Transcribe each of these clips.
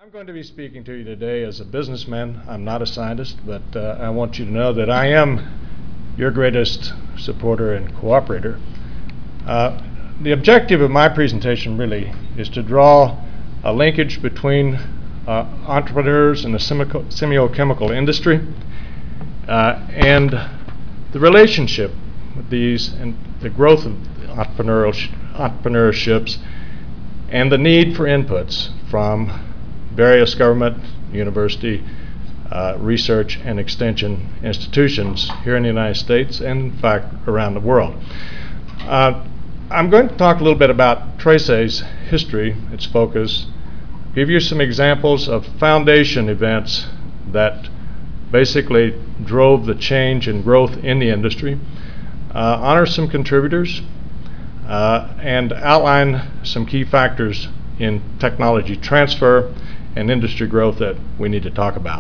I'm going to be speaking to you today as a businessman. I'm not a scientist, but I want you to know that I am your greatest supporter and cooperator. The objective of my presentation really is to draw a linkage between entrepreneurs in the semiochemical industry and the relationship with these and the growth of entrepreneurships and the need for inputs from various government, university, research and extension institutions here in the United States and, in fact, around the world. I'm going to talk a little bit about Trace's history, its focus, give you some examples of foundation events that basically drove the change and growth in the industry, honor some contributors, and outline some key factors in technology transfer and industry growth that we need to talk about.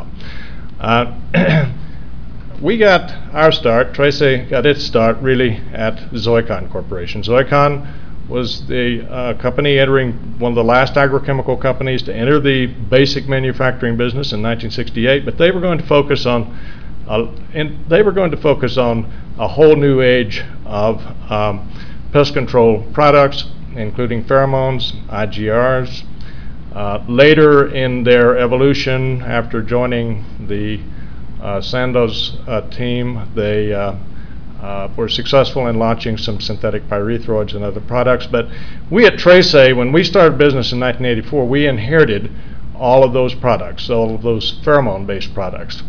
We got our start, Trace got its start really at Zoicon Corporation. Zoicon was the company entering, one of the last agrochemical companies to enter the basic manufacturing business in 1968, but they were going to focus on a whole new age of pest control products, including pheromones, IGRs. Later in their evolution, after joining the Sandoz team, they were successful in launching some synthetic pyrethroids and other products. But we at Trace, when we started business in 1984, we inherited all of those products, all of those pheromone-based products.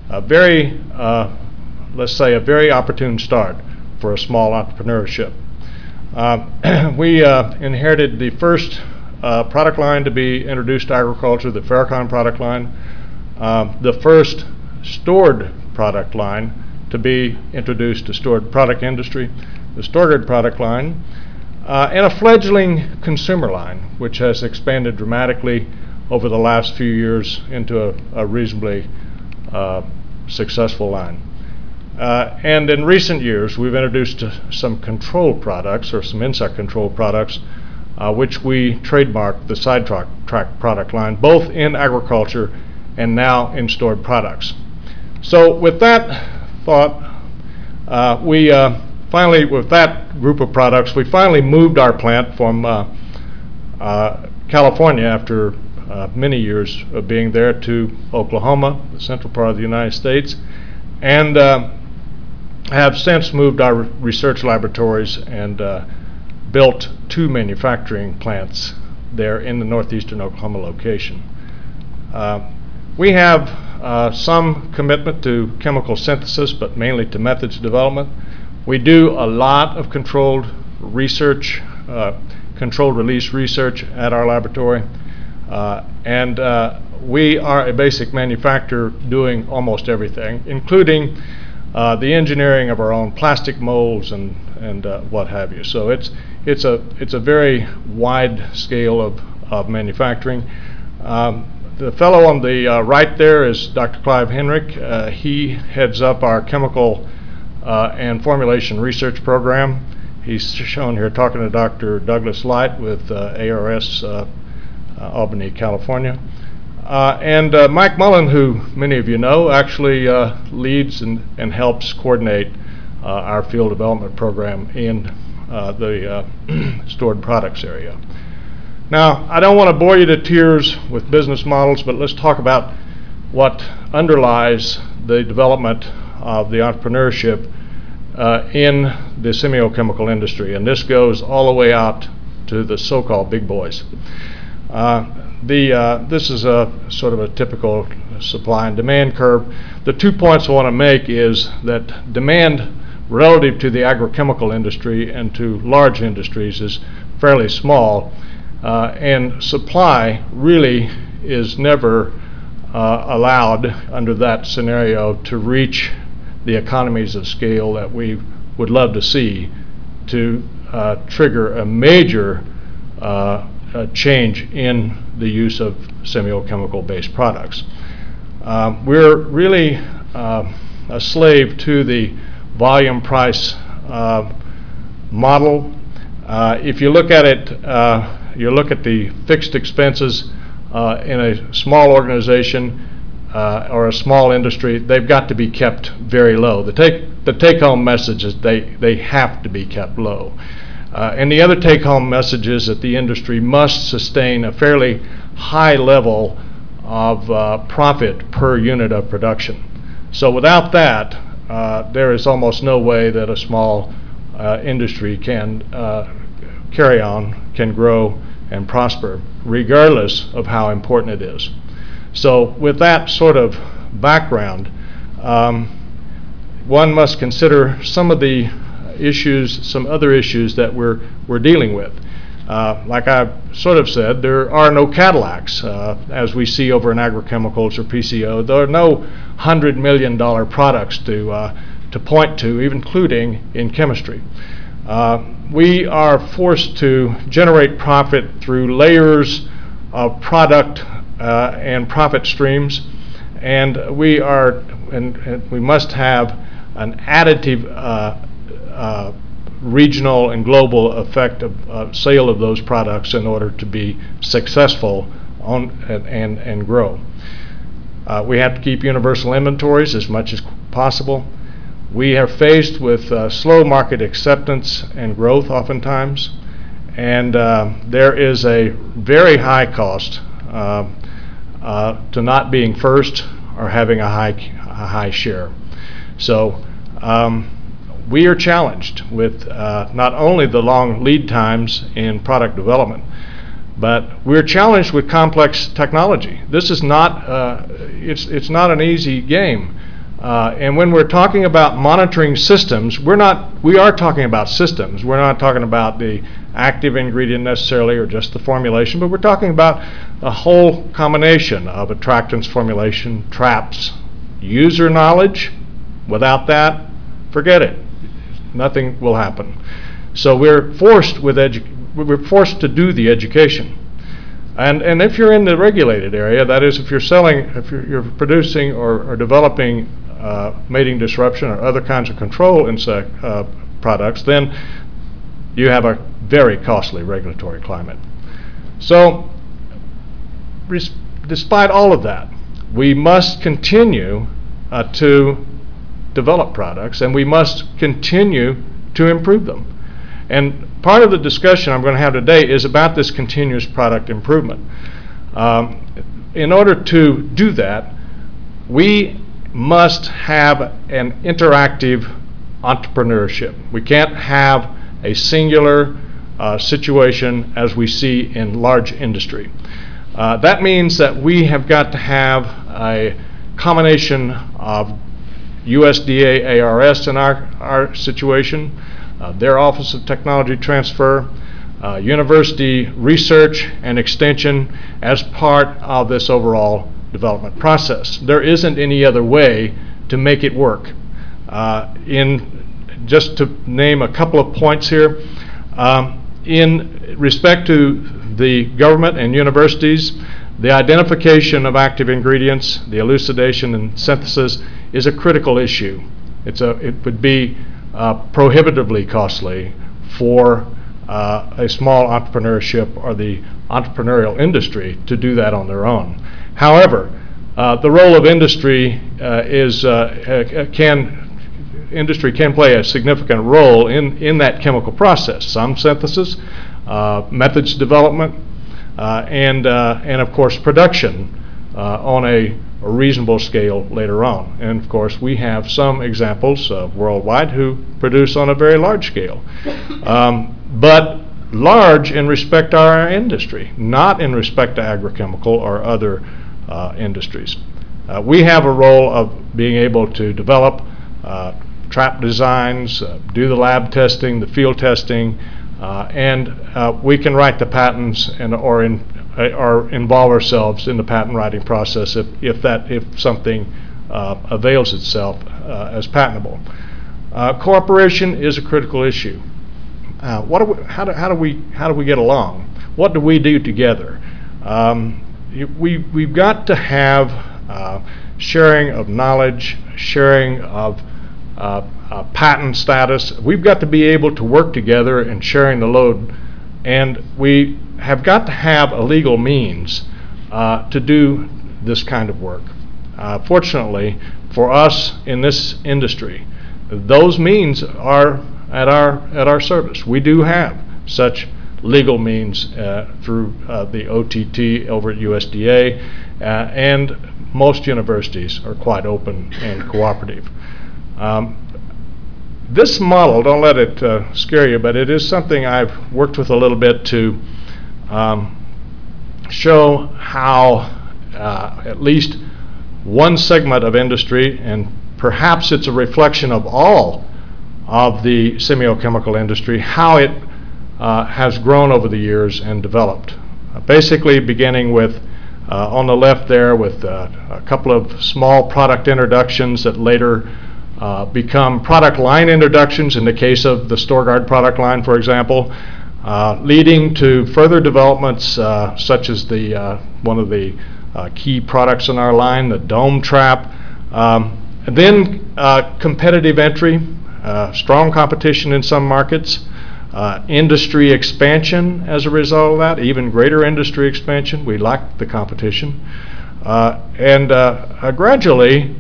Let's say, a very opportune start for a small entrepreneurship. We inherited the first product line to be introduced to agriculture, the Ferrocon product line, the first stored product line to be introduced to stored product industry, the Storgard product line, and a fledgling consumer line, which has expanded dramatically over the last few years into a reasonably successful line. And in recent years, we've introduced some control products, or some insect control products, which we trademarked the Sidetrack product line, both in agriculture and now in stored products. So with that thought, with that group of products, we finally moved our plant from California after many years of being there to Oklahoma, the central part of the United States, and have since moved our research laboratories and built 2 manufacturing plants there in the northeastern Oklahoma location. We have some commitment to chemical synthesis, but mainly to methods development. We do a lot of controlled research, controlled release research at our laboratory, and we are a basic manufacturer doing almost everything, including the engineering of our own plastic molds and what have you. So it's a very wide scale of manufacturing. The fellow on the right there is Dr. Clive Henrick. He heads up our chemical and formulation research program. He's shown here talking to Dr. Douglas Light with ARS Albany, California. And Mike Mullen, who many of you know, actually leads and helps coordinate our field development program in the stored products area. Now, I don't want to bore you to tears with business models, but let's talk about what underlies the development of the entrepreneurship in the semiochemical industry, and this goes all the way out to the so-called big boys. This is a sort of a typical supply and demand curve. The 2 points I want to make is that demand relative to the agrochemical industry and to large industries is fairly small, and supply really is never allowed under that scenario to reach the economies of scale that we would love to see to trigger a major change in the use of semiochemical based products. We're really a slave to the volume price model. If you look at it, you look at the fixed expenses in a small organization or a small industry, they've got to be kept very low. The take-home message is they have to be kept low. And the other take-home message is that the industry must sustain a fairly high level of profit per unit of production. So without that, there is almost no way that a small industry can carry on, can grow and prosper, regardless of how important it is. So with that sort of background, one must consider some of the issues, some other issues that we're dealing with. Like I sort of said, there are no Cadillacs as we see over in agrochemicals or PCO. There are no $100 million products to point to, even including in chemistry. We are forced to generate profit through layers of product and profit streams, and we must have an additive regional and global effect of sale of those products in order to be successful and grow. We have to keep universal inventories as much as possible. We are faced with slow market acceptance and growth oftentimes, and there is a very high cost to not being first or having a high share. So we are challenged with not only the long lead times in product development, but we're challenged with complex technology. This is not it's not an easy game. And when we're talking about monitoring systems, we are talking about systems. We're not talking about the active ingredient necessarily or just the formulation, but we're talking about a whole combination of attractants, formulation, traps, user knowledge. Without that, forget it. Nothing will happen. So we're forced to do the education. And if you're in the regulated area, that is, if you're producing or developing mating disruption or other kinds of control insect products, then you have a very costly regulatory climate. So despite all of that, we must continue to develop products, and we must continue to improve them. And part of the discussion I'm going to have today is about this continuous product improvement. In order to do that, we must have an interactive entrepreneurship. We can't have a singular situation as we see in large industry. That means that we have got to have a combination of USDA ARS in our situation, their Office of Technology Transfer, university research and extension as part of this overall development process. There isn't any other way to make it work. Just to name a couple of points here, in respect to the government and universities, the identification of active ingredients, the elucidation and synthesis is a critical issue. It would be prohibitively costly for a small entrepreneurship or the entrepreneurial industry to do that on their own. However, the role of industry industry can play a significant role in that chemical process. Some synthesis, methods development, and of course production on a reasonable scale later on. And of course we have some examples worldwide who produce on a very large scale, but large in respect to our industry, not in respect to agrochemical or other industries. We have a role of being able to develop trap designs, do the lab testing, the field testing, and we can write the patents or involve ourselves in the patent writing process if something avails itself as patentable. Cooperation is a critical issue. How do we get along? What do we do together? We've got to have sharing of knowledge, sharing of patent status. We've got to be able to work together and sharing the load, and we have got to have a legal means to do this kind of work. Fortunately, for us in this industry, those means are at our service. We do have such legal means through the OTT over at USDA, and most universities are quite open and cooperative. This model, don't let it scare you, but it is something I've worked with a little bit to show how at least one segment of industry, and perhaps it's a reflection of all of the semiochemical industry, how it has grown over the years and developed. Basically beginning with, on the left there, with a couple of small product introductions that later become product line introductions in the case of the StoreGuard product line, for example, leading to further developments such as the one of the key products in our line, the dome trap. And then competitive entry, strong competition in some markets, industry expansion as a result of that, even greater industry expansion. We like the competition. And gradually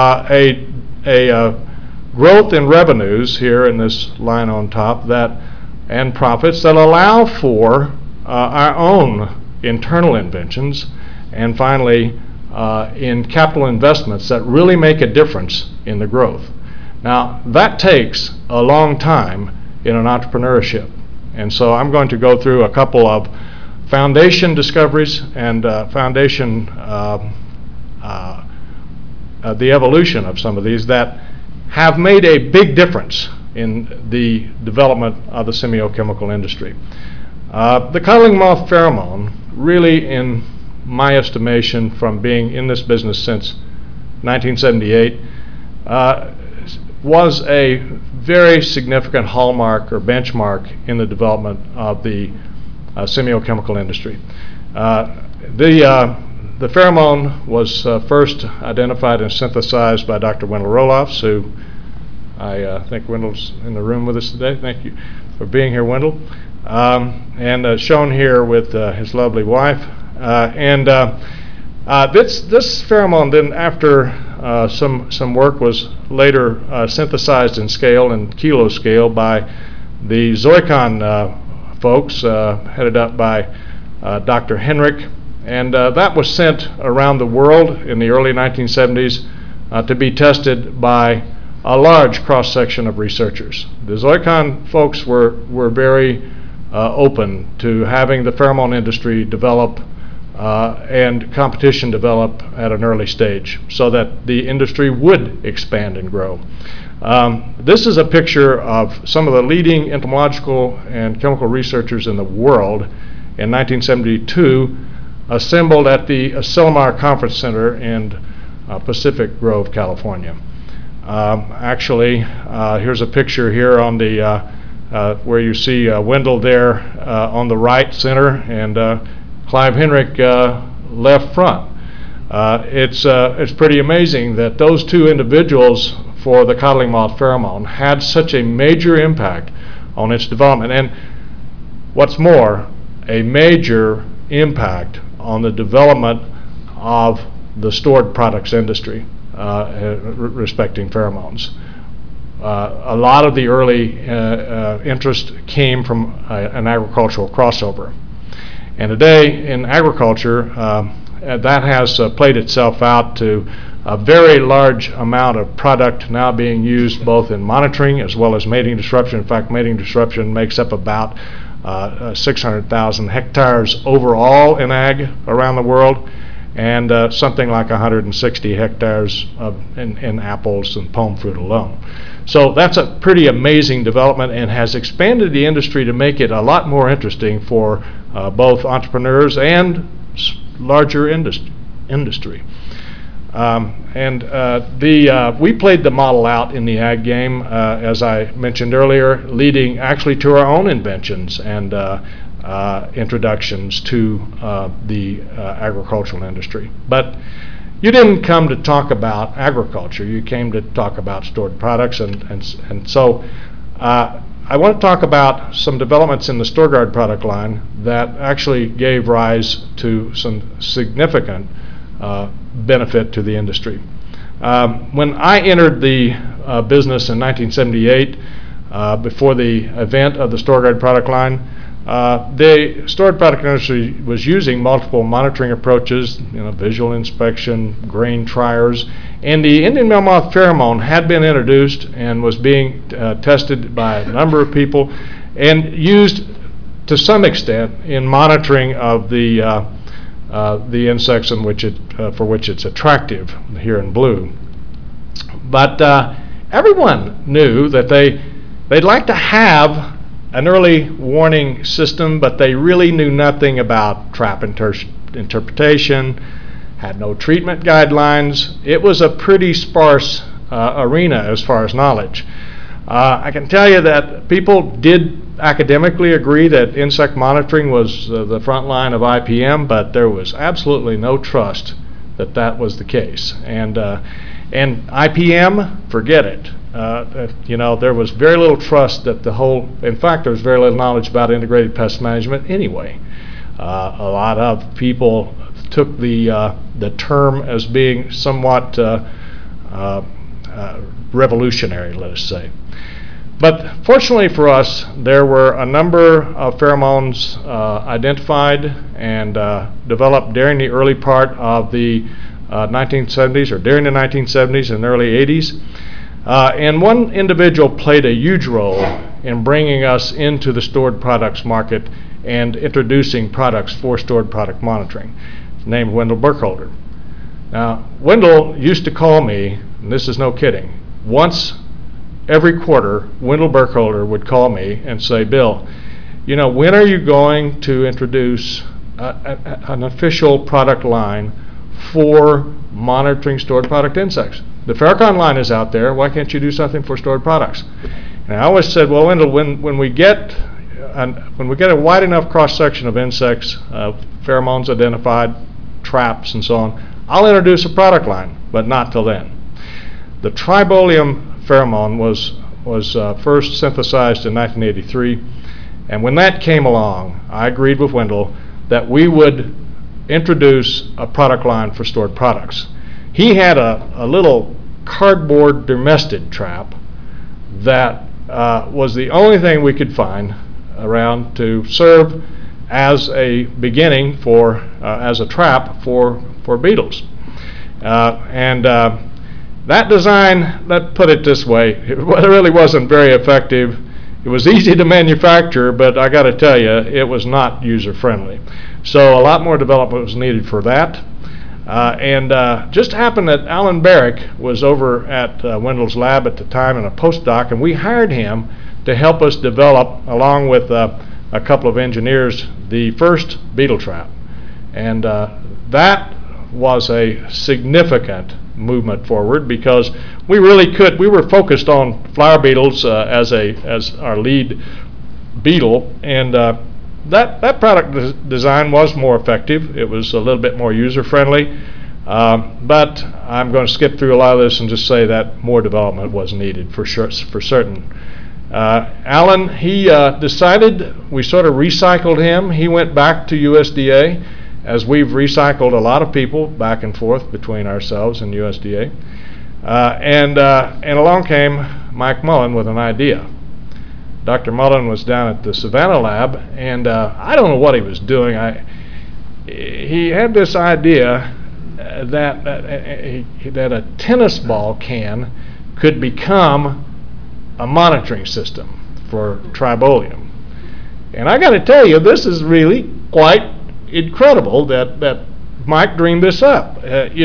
a growth in revenues here in this line on top and profits that allow for our own internal inventions, and finally in capital investments that really make a difference in the growth. Now that takes a long time in an entrepreneurship, and so I'm going to go through a couple of foundation discoveries and the evolution of some of these that have made a big difference in the development of the semiochemical industry. The codling moth pheromone, really, in my estimation, from being in this business since 1978, was a very significant hallmark or benchmark in the development of the semiochemical industry. The pheromone was first identified and synthesized by Dr. Wendell Roelofs, who I think Wendell's in the room with us today. Thank you for being here, Wendell. And shown here with his lovely wife. This pheromone then, after some work, was later synthesized in scale and kilo scale by the Zoicon folks, headed up by Dr. Henrich, and that was sent around the world in the early 1970s to be tested by a large cross-section of researchers. The Zoicon folks were very open to having the pheromone industry develop and competition develop at an early stage so that the industry would expand and grow. This is a picture of some of the leading entomological and chemical researchers in the world in 1972, assembled at the Asilomar Conference Center in Pacific Grove, California. Actually, here's a picture here on the where you see Wendell there on the right center, and Clive Henrich left front. It's pretty amazing that those two individuals for the codling moth pheromone had such a major impact on its development, and what's more, a major impact on the development of the stored products industry respecting pheromones. A lot of the early interest came from an agricultural crossover. And today in agriculture, that has played itself out to a very large amount of product now being used both in monitoring as well as mating disruption. In fact, mating disruption makes up about 600,000 hectares overall in ag around the world, and something like 160 hectares in apples and palm fruit alone. So that's a pretty amazing development and has expanded the industry to make it a lot more interesting for both entrepreneurs and larger industry. We played the model out in the ag game, as I mentioned earlier, leading actually to our own inventions and introductions to the agricultural industry. But you didn't come to talk about agriculture. You came to talk about stored products, and so I want to talk about some developments in the StoreGuard product line that actually gave rise to some significant benefit to the industry. When I entered the business in 1978, before the event of the StoreGuard product line, the storage product industry was using multiple monitoring approaches, visual inspection, grain triers, and the Indian meal moth pheromone had been introduced and was being tested by a number of people and used to some extent in monitoring of the insects in which for which it's attractive, here in blue. But everyone knew that they'd like to have an early warning system, but they really knew nothing about trap interpretation, had no treatment guidelines. It was a pretty sparse arena as far as knowledge. I can tell you that people did academically agree that insect monitoring was the front line of IPM, but there was absolutely no trust that that was the case. And IPM, forget it. There was very little trust that in fact, there was very little knowledge about integrated pest management anyway. A lot of people took the term as being somewhat revolutionary, let us say. But fortunately for us, there were a number of pheromones identified and developed during the early part of the 1970s, or during the 1970s and early 80s. And one individual played a huge role in bringing us into the stored products market and introducing products for stored product monitoring, named Wendell Burkholder. Now, Wendell used to call me, and this is no kidding, once every quarter, Wendell Burkholder would call me and say, "Bill, when are you going to introduce an official product line for monitoring stored product insects? The Ferricon line is out there. Why can't you do something for stored products?" And I always said, "Well, Wendell, when we get a wide enough cross section of insects, pheromones identified, traps, and so on, I'll introduce a product line, but not till then." The Tribolium pheromone was first synthesized in 1983, and when that came along, I agreed with Wendell that we would introduce a product line for stored products. He had a little cardboard dermestid trap that was the only thing we could find around to serve as a beginning as a trap for beetles. That design, let's put it this way, it really wasn't very effective. It was easy to manufacture, but I got to tell you, it was not user-friendly. So a lot more development was needed for that. Just happened that Alan Barrick was over at Wendell's lab at the time and a postdoc, and we hired him to help us develop, along with a couple of engineers, the first beetle trap. And that was a significant movement forward because we were focused on flower beetles as our lead beetle, and that product design was more effective. It was a little bit more user-friendly, but I'm going to skip through a lot of this and just say that more development was needed for certain. Alan, he decided, we sort of recycled him. He went back to USDA, as we've recycled a lot of people back and forth between ourselves and USDA. And along came Mike Mullen with an idea. Dr. Mullen was down at the Savannah lab, and I don't know what he was doing. He had this idea that a tennis ball can could become a monitoring system for Tribolium. And I got to tell you, this is really quite incredible that Mike dreamed this up.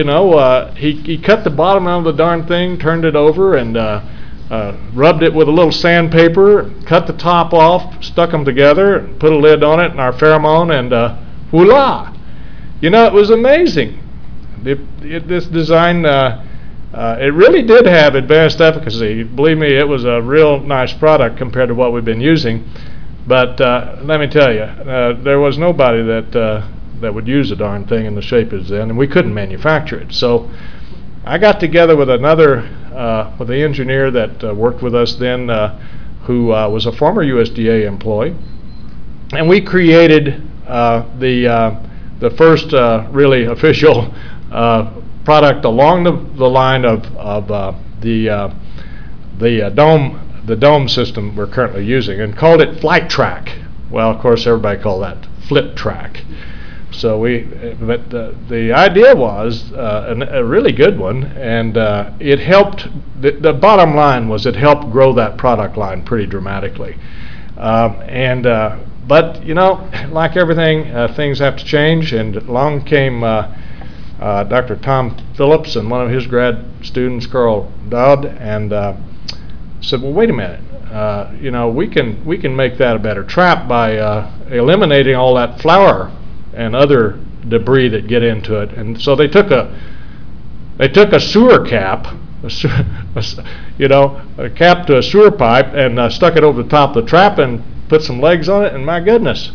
He cut the bottom out of the darn thing, turned it over, and rubbed it with a little sandpaper, cut the top off, stuck them together, put a lid on it, and our pheromone, and voila! It was amazing. This design, it really did have advanced efficacy. Believe me, it was a real nice product compared to what we've been using. But let me tell you, there was nobody that would use a darn thing in the shape it was in, and we couldn't manufacture it. So I got together with with the engineer that worked with us then, who was a former USDA employee, and we created the first really official product along the line of the dome system we're currently using, and called it Flight Track. Well, of course, everybody called that Flip Track. So but the idea was a really good one, and it helped. The bottom line was it helped grow that product line pretty dramatically. But you know, like everything, things have to change, and along came Dr. Tom Phillips and one of his grad students, Carl Dodd, and said, well, wait a minute, you know, we can make that a better trap by eliminating all that flour and other debris that get into it. And so they took a sewer cap, you know, a cap to a sewer pipe, and stuck it over the top of the trap and put some legs on it, and my goodness,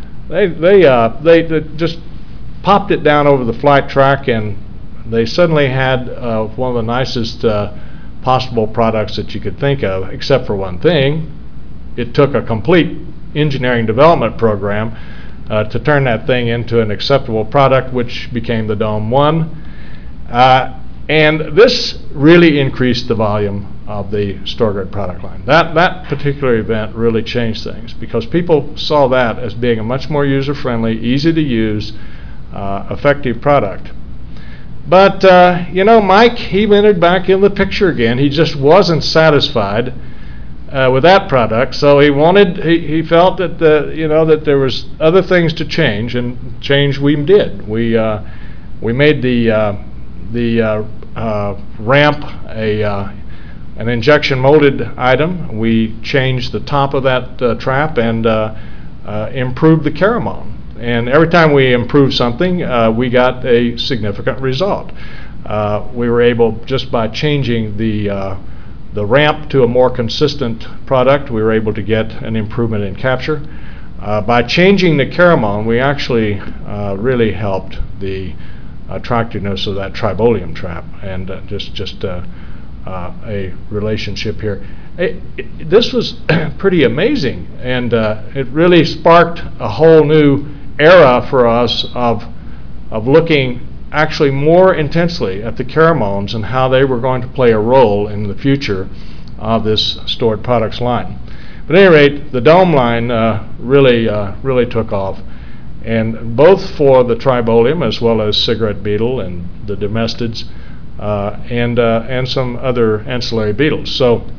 they just popped it down over the flight track, and they suddenly had one of the nicest possible products that you could think of, except for one thing. It took a complete engineering development program to turn that thing into an acceptable product, which became the Dome 1. And this really increased the volume of the Storgard product line. That particular event really changed things, because people saw that as being a much more user-friendly, easy-to-use, effective product. But, you know, Mike, he entered back in the picture again. He just wasn't satisfied with that product, so he felt that you know, that there was other things to change, and change we did. We made the ramp an injection molded item. We changed the top of that trap and improved the Caramon. And every time we improved something, we got a significant result. We were able, just by changing the ramp to a more consistent product, we were able to get an improvement in capture. By changing the Caramon, we actually really helped the attractiveness of that tribolium trap, and just a relationship here. This was pretty amazing, and it really sparked a whole new era for us of looking actually more intensely at the Caramons and how they were going to play a role in the future of this stored products line. But at any rate, the Dome line really took off, and both for the tribolium as well as cigarette beetle and the domestids and some other ancillary beetles. So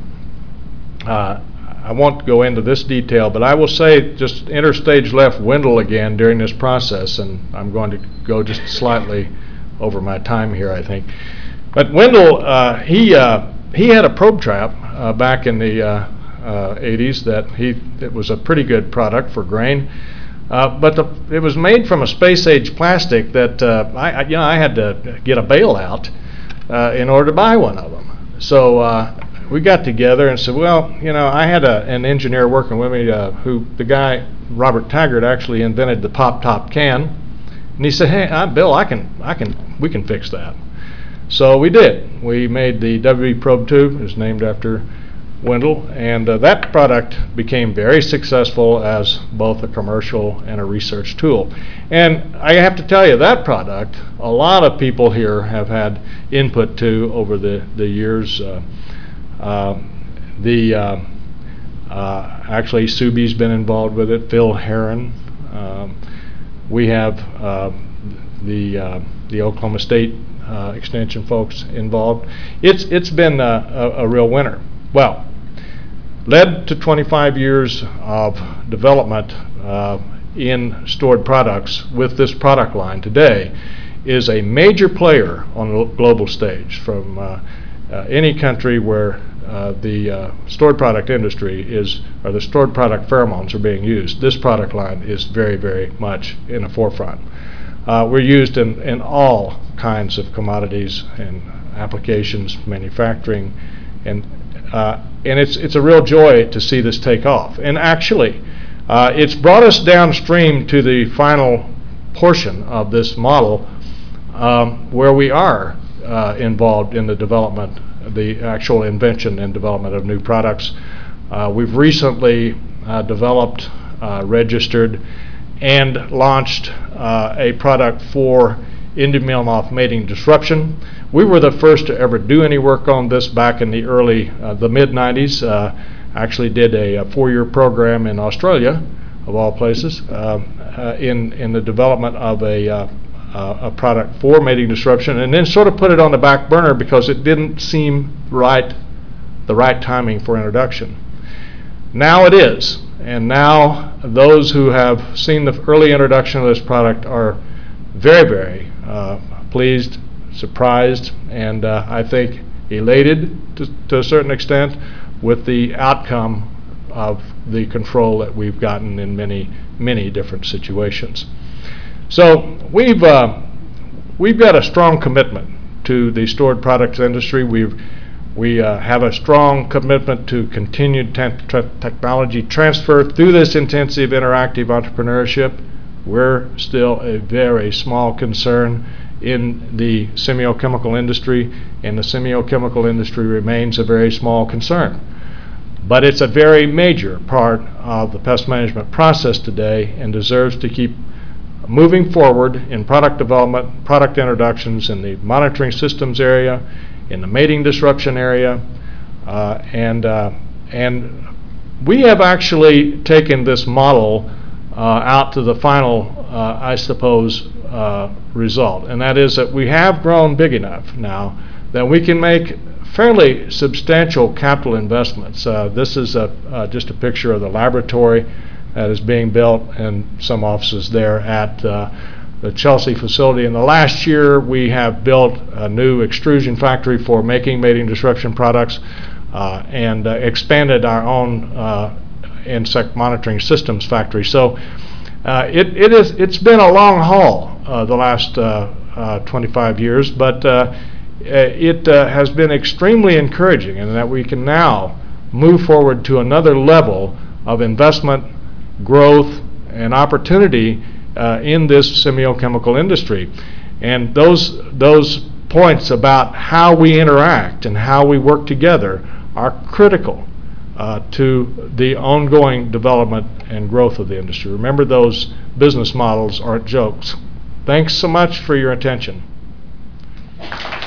I won't go into this detail, but I will say just interstage left Wendell again during this process, and I'm going to go just slightly over my time here, I think. But Wendell, he had a probe trap back in the 80s that was a pretty good product for grain, but it was made from a space-age plastic that I had to get a bailout in order to buy one of them. So we got together and said, well, you know, I had an engineer working with me the guy, Robert Taggart, actually invented the pop-top can. And he said, hey, Bill, we can fix that. So we did. We made the WB probe tube. It was named after Wendell, and that product became very successful as both a commercial and a research tool. And I have to tell you, that product, a lot of people here have had input to over the years. Actually, Subi's been involved with it. Phil Herron. We have the Oklahoma State Extension folks involved. It's been a real winner. Well, led to 25 years of development in stored products with this product line today, is a major player on the global stage from any country where the stored product industry or the stored product pheromones are being used. This product line is very, very much in the forefront. We're used in all kinds of commodities and applications, manufacturing, and it's a real joy to see this take off. And actually, it's brought us downstream to the final portion of this model, where we are involved in the development, the actual invention and development of new products. We've recently developed, registered, and launched a product for endobell mating disruption. We were the first to ever do any work on this back in the mid-90s. Actually did a 4-year program in Australia, of all places, in the development of a product for mating disruption, and then sort of put it on the back burner because it didn't seem the right timing for introduction. Now it is, and now those who have seen the early introduction of this product are very, very pleased, surprised, and I think elated to a certain extent with the outcome of the control that we've gotten in many, many different situations. So we've got a strong commitment to the stored products industry. We have a strong commitment to continued technology transfer through this intensive interactive entrepreneurship. We're still a very small concern in the semiochemical industry, and the semiochemical industry remains a very small concern. But it's a very major part of the pest management process today and deserves to keep moving forward in product development, product introductions in the monitoring systems area, in the mating disruption area, and we have actually taken this model out to the final, I suppose, result, and that is that we have grown big enough now that we can make fairly substantial capital investments. This is just a picture of the laboratory that is being built and some offices there at the Chelsea facility. In the last year, we have built a new extrusion factory for making mating disruption products and expanded our own insect monitoring systems factory. So it's been a long haul the last 25 years, but it has been extremely encouraging in that we can now move forward to another level of investment, growth, and opportunity in this semiochemical industry. And those points about how we interact and how we work together are critical to the ongoing development and growth of the industry. Remember, those business models aren't jokes. Thanks so much for your attention.